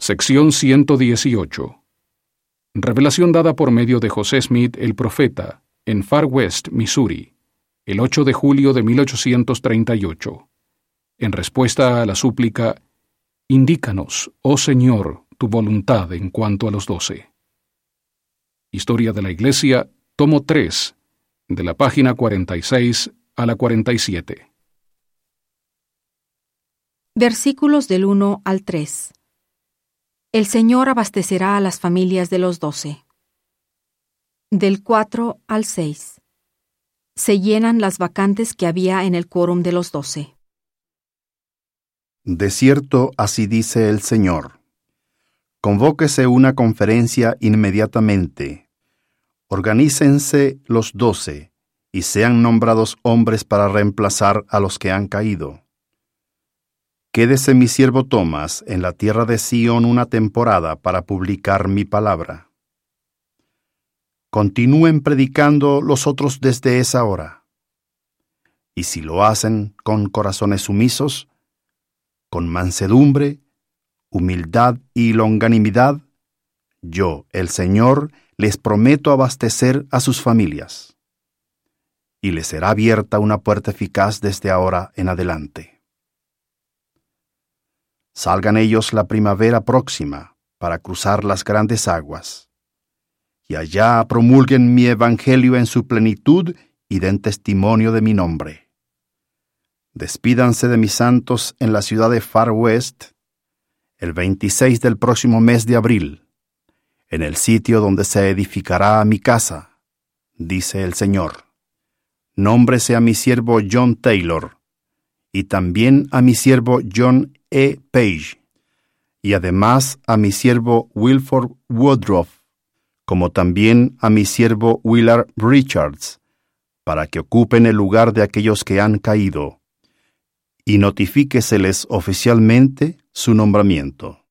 Sección 118. Revelación dada por medio de José Smith, el profeta, en Far West, Missouri, el 8 de julio de 1838. En respuesta a la súplica, «Indícanos, oh Señor, tu voluntad en cuanto a los 12». Historia de la Iglesia, tomo 3, de la página 46 a la 47. Versículos del 1 al 3. El Señor abastecerá a las familias de los 12. Del 4 al 6. Se llenan las vacantes que había en el quórum de los 12. De cierto, así dice el Señor: convóquese una conferencia inmediatamente. Organícense los 12 y sean nombrados hombres para reemplazar a los que han caído. Quédese mi siervo Tomás en la tierra de Sión una temporada para publicar mi palabra. Continúen predicando los otros desde esa hora. Y si lo hacen con corazones sumisos, con mansedumbre, humildad y longanimidad, yo, el Señor, les prometo abastecer a sus familias. Y les será abierta una puerta eficaz desde ahora en adelante. Salgan ellos la primavera próxima para cruzar las grandes aguas, y allá promulguen mi evangelio en su plenitud y den testimonio de mi nombre. Despídanse de mis santos en la ciudad de Far West el 26 del próximo mes de abril, en el sitio donde se edificará mi casa, dice el Señor. Nómbrese a mi siervo John Taylor, y también a mi siervo John E. Page, y además a mi siervo Wilford Woodruff, como también a mi siervo Willard Richards, para que ocupen el lugar de aquellos que han caído, y notifíqueseles oficialmente su nombramiento.